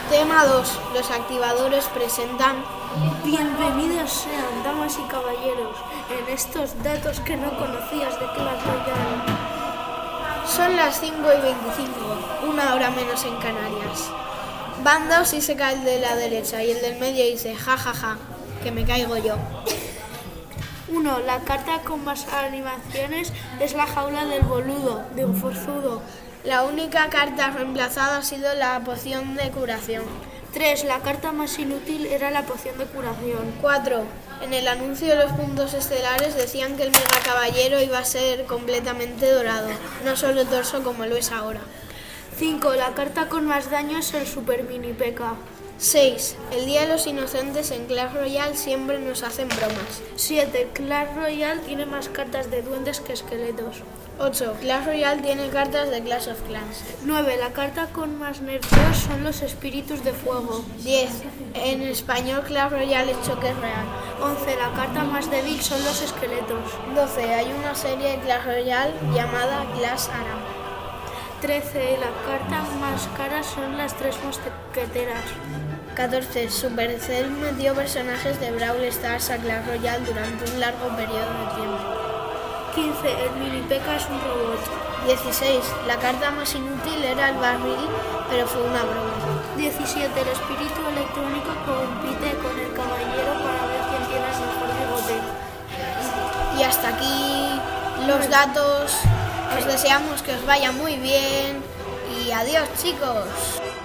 Tema 2. Los activadores presentan. Bienvenidos sean, damas y caballeros, en estos datos que no conocías de Clash Royale. Son las 5:25, una hora menos en Canarias. Van dos y se cae el de la derecha y el del medio dice ja, que me caigo yo. 1. La carta con más animaciones es la jaula del boludo, de un forzudo. La única carta reemplazada ha sido la poción de curación. 3. La carta más inútil era la poción de curación. 4. En el anuncio de los puntos estelares decían que el mega caballero iba a ser completamente dorado, no solo torso como lo es ahora. 5. La carta con más daño es el super mini P.K. 6. El Día de los Inocentes en Clash Royale siempre nos hacen bromas. 7. Clash Royale tiene más cartas de duendes que esqueletos. 8. Clash Royale tiene cartas de Clash of Clans. 9. La carta con más nerfeos son los espíritus de fuego. 10. En español Clash Royale es choque real. 11. La carta más débil son los esqueletos. 12. Hay una serie de Clash Royale llamada Clash Aram. 13. La carta más cara son las 3 mosqueteras. 14. Supercell metió personajes de Brawl Stars a Clash Royale durante un largo periodo de tiempo. 15. El mini P.K. es un robot. 16. La carta más inútil era el barril, pero fue una broma. 17. El espíritu electrónico compite con el caballero para ver quién tiene el mejor bigote. Y hasta aquí los datos. Os deseamos que os vaya muy bien y adiós, chicos.